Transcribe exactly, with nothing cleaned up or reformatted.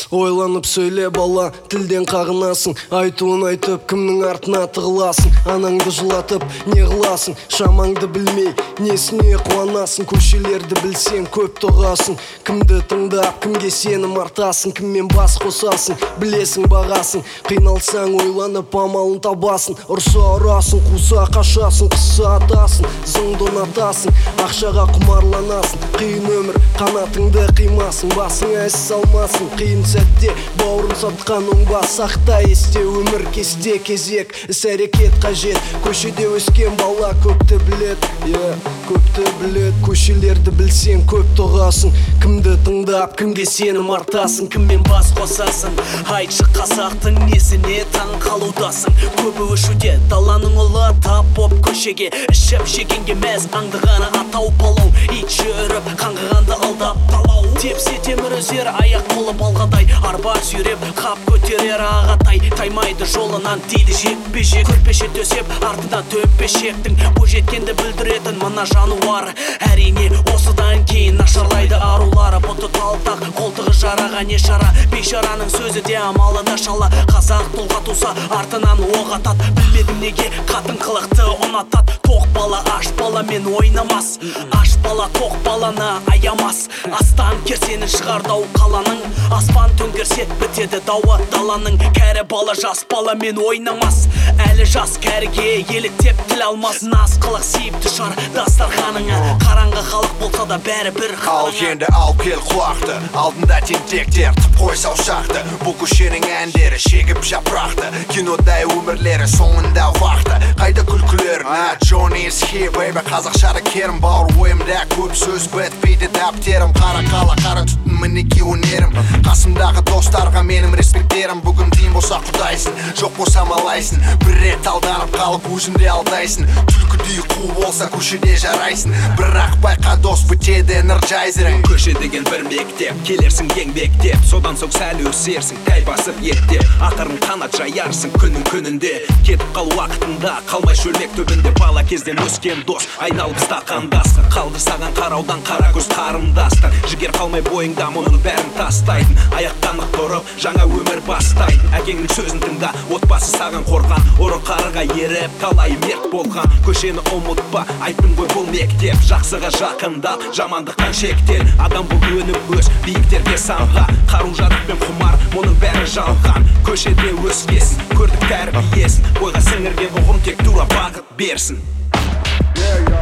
Ойланып сөйле бала, тілден қағынасың. Айтуын айтып, кімнің артына тығыласың. Анаңды жылатып, не қыласың? Шамаңды білмей, несіне қуанасың? Көшелерді білсең, көп тоғасың. Кімді тыңдап, кімге сенім артасың? Кіммен бас қосасың, білесің бағасың. Қиналсаң, ойланып, амалын табасың. Ұрса ұрасың, қуса қашасың, қыса атасың. Зыңды ұнатасың, ақшаға құмарланасың. Қиын өмір, қанатыңды қимасың. Басың әс салмасын, қиын сәтте бауырын сатқан оңба. Сақта есте, өмір кесте кезек, іс әрекет қажет. Көшеде өскен бала көпті білет, yeah, көпті білет. Көшелерді білсең көп тоғасың. Кімді тыңдап, кімге сенім артасың? Кіммен бас қосасың? Айтшы қазақтың несіне таң қалудасың? Көбі өшуде, даланың ұлы тап боп көшеге. Ішіп жегенге мәз, аңдығаны атау балау. Ит жүріп, қаңғығанды алдап талау. Тепсе темір үзер, аяқ қолы балғадай. Арба сүйреп, қап көтерер ағатай. Таймайды жолынан дейді жекпе-жек. Көрпеше төсеп, артында төмпешектің. Бойжеткенді білдіретін мына жануар. Әрине осыдан кейін нашарлайды арулары. Бұты талтақ, қолтығы жараға не шара. Бейшараның сөзі де амалы да шала. Қазақ тұлға туса артынан оқ атат. Білмедім неге қатын қылықты ұнатат. Тоқ бала аш баламен ойнамас. Аш бала тоқ баланы аямас. Астан керсені шығардау қаланың. Аспан төңкерсе бітеді дауы даланың. Кәрі бала жас баламен ойнамас. Әлі жас кәріге еліктеп тіл алмас. Нас қылық сиіп түшар дастарханыңа. Қараңғы халық болса да бәрі бір қалыңа. Ал енді ал кел құлақты, алдында тентектер тып қой саусақты. Бұл көшенің әндері шегіп жапырақты. Кинодай өмірлері соңында уақыты. Қайда күлкілер, на Johnny is here baby. Қазақшары керім бауыр ойымда көп сөз бітпейді дәптерім. Қара қала қара түтін мінеки өнерім. Қасымдағы достарға менің респектерім. Бүгін дейін болса құдайсың, жоқ болса малайсың. Бір рет алданып қалып өзіңде алдайсың. Түлкідей қу болса көшеде жарайсың. Бірақ байқа дос бітеді энерджайзерің. Көше деген бір мектеп, келерсің еңбектеп. Содан соң сәл өсерсің, тәй басып еттеп. Ақырын қанат жаярсың күннің күнінде. Кетіп қал уақытында, қалмай шөлмек түбінде. Бала кезден өскен дос, айналып стақандасың. Қалды саған қараудан қара көз қарындастың. Жігер қалмай бойыңда мұның бәрін тастайтын. Аяқтан тұрып, жаңа өмір бастайтын. Әкеңнің сөзін тыңда, отбасы саған қорған. Ұры қарыға еріп, талай мерт болған. Көшені ұмытпа, айттым ғой бұл мектеп. Жақсыға жақындап, жамандықтан шектен. Адам бұл өніп өз, биіктерге самға. Қару жарықпен құмар, мұның бәрі жалған. Көшеде өскесін, көрдік тәрбиесін. Бойға сіңірген ұғым тек тура бағыт берсін.